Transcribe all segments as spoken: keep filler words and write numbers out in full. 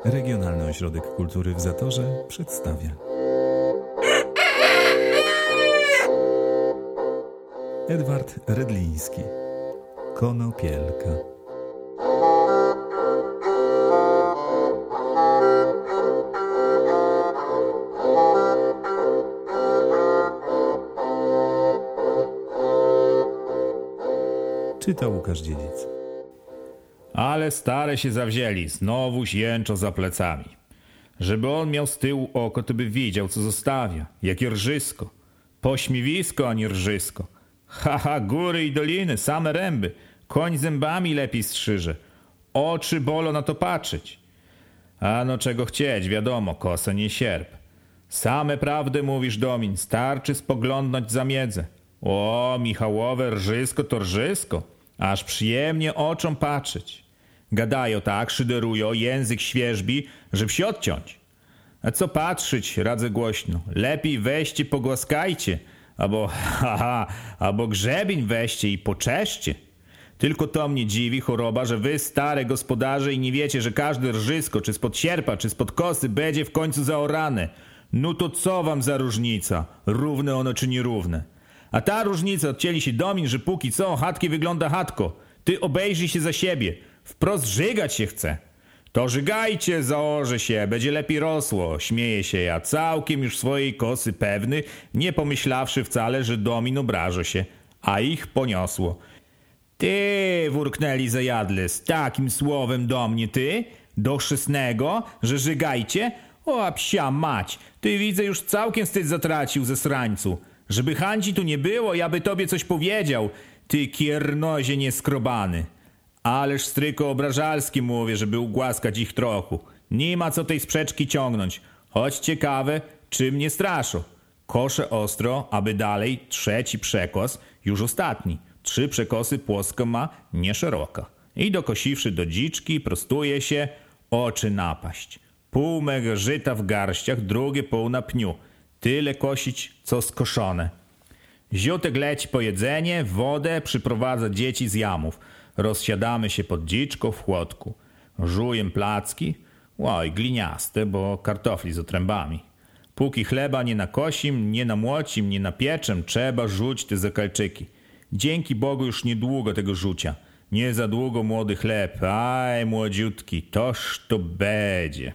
Regionalny Ośrodek Kultury w Zatorze przedstawia. Edward Redliński. Konopielka. Czyta Łukasz Dziedzic. Ale stare się zawzięli, znowuż jęczą za plecami. Żeby on miał z tyłu oko, to by widział, co zostawia. Jakie rżysko. Pośmiewisko, a nie rżysko. Ha, ha, góry i doliny, same ręby. Koń zębami lepiej strzyże. Oczy bolą na to patrzeć. A no czego chcieć, wiadomo, kosa nie sierp. Same prawdy mówisz, Domin, starczy spoglądnąć za miedzę. O, Michałowe, rżysko to rżysko. Aż przyjemnie oczom patrzeć. Gadają tak, szyderują, język świeżbi, żeby się odciąć. A co patrzeć, radzę głośno. Lepiej weźcie, pogłaskajcie, albo haha, albo grzebień weźcie i poczeszcie. Tylko to mnie dziwi, choroba, że wy, stare gospodarze, i nie wiecie, że każde rżysko, czy spod sierpa, czy spod kosy, będzie w końcu zaorane. No to co wam za różnica? Równe ono czy nierówne? A ta różnica odcięli się Domin, że póki co chatki wygląda chatko. Ty obejrzyj się za siebie. Wprost żygać się chce. To żygajcie, zaorze się, będzie lepiej rosło. Śmieje się ja, całkiem już swojej kosy pewny, nie pomyślawszy wcale, że Domin obraża się. A ich poniosło. Ty, wurknęli zajadle, z takim słowem do mnie, ty? Do chrzestnego, że żygajcie? O, psia mać, ty widzę już całkiem wstyd zatracił ze srańcu. Żeby Handzi tu nie było, ja by tobie coś powiedział, ty kiernozie nieskrobany. Ależ stryko obrażalski mówię, żeby ugłaskać ich trochu. Nie ma co tej sprzeczki ciągnąć. Choć ciekawe, czym nie straszą. Koszę ostro, aby dalej trzeci przekos, już ostatni. Trzy przekosy płoska ma, nie szeroka. I dokosiwszy do dziczki, prostuje się, oczy napaść. Pół mego żyta w garściach, drugie pół na pniu. Tyle kosić, co skoszone. Ziutek leci po jedzenie, wodę, przyprowadza dzieci z jamów. Rozsiadamy się pod dziczką w chłodku. Żujem placki, oj, gliniaste, bo kartofli z otrębami. Póki chleba nie nakosim, nie namłocim, nie napieczem, trzeba rzuć te zakalczyki. Dzięki Bogu już niedługo tego rzucia. Nie za długo młody chleb, aj młodziutki, toż to będzie.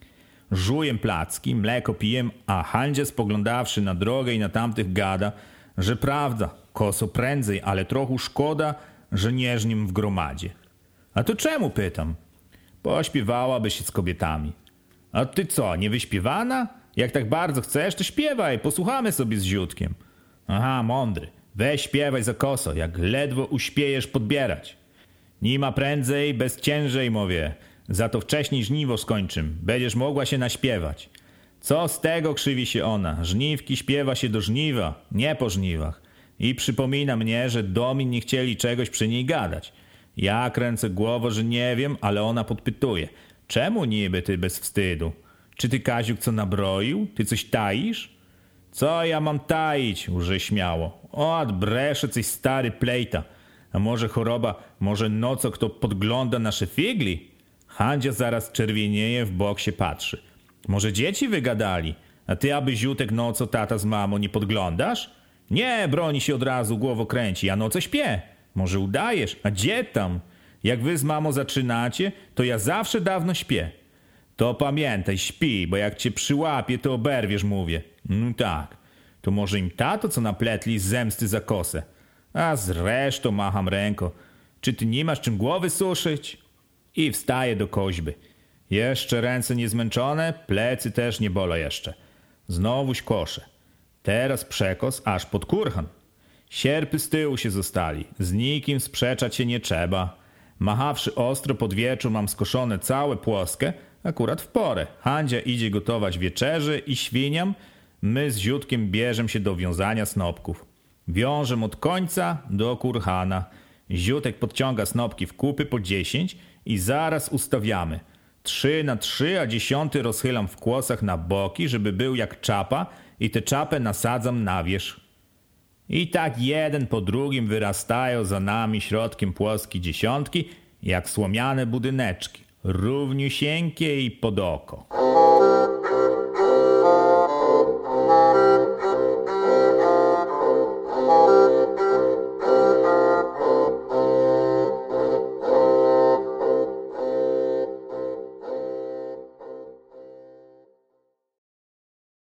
Żujem placki, mleko pijem, a Handzia spoglądawszy na drogę i na tamtych gada, że prawda, koso prędzej, ale trochę szkoda, że nie żnim w gromadzie. A to czemu, pytam? Pośpiewałaby się z kobietami. A ty co, nie wyśpiewana? Jak tak bardzo chcesz, to śpiewaj, posłuchamy sobie z ziutkiem. Aha, mądry, weź śpiewaj za koso, jak ledwo uśpiejesz podbierać. Nie ma prędzej, bez ciężej, mówię. Za to wcześniej żniwo skończym. Będziesz mogła się naśpiewać. Co z tego, krzywi się ona. Żniwki śpiewa się do żniwa, nie po żniwach. I przypomina mnie, że Domin nie chcieli czegoś przy niej gadać. Ja kręcę głową, że nie wiem, ale ona podpytuje. Czemu niby ty bez wstydu? Czy ty, Kaziuk, co nabroił? Ty coś taisz? Co ja mam taić? Łże śmiało. O, bresze coś stary plejta. A może choroba, może noco kto podgląda nasze figli? Handzia zaraz czerwienieje, w bok się patrzy. Może dzieci wygadali? A ty, aby ziutek noco tata z mamą nie podglądasz? Nie, broni się od razu, głowo kręci. Ja noco śpię. Może udajesz? A gdzie tam? Jak wy z mamą zaczynacie, to ja zawsze dawno śpię. To pamiętaj, śpi, bo jak cię przyłapie, to oberwiesz, mówię. No tak. To może im tato, co napletli z zemsty za kosę. A zresztą macham ręką. Czy ty nie masz czym głowy suszyć? I wstaje do koźby. Jeszcze ręce niezmęczone, plecy też nie bolą jeszcze. Znowuś kosze. Teraz przekos aż pod kurhan. Sierpy z tyłu się zostali. Z nikim sprzeczać się nie trzeba. Machawszy ostro pod wieczór mam skoszone całe płoskie, akurat w porę. Handzia idzie gotować wieczerzy i świniam. My z ziutkiem bierzem się do wiązania snopków. Wiążem od końca do kurhana. Ziutek podciąga snopki w kupy po dziesięć i zaraz ustawiamy. Trzy na trzy, a dziesiąty rozchylam w kłosach na boki, żeby był jak czapa i tę czapę nasadzam na wierzch. I tak jeden po drugim wyrastają za nami środkiem płoskie dziesiątki, jak słomiane budyneczki. równiusieńkie i pod oko.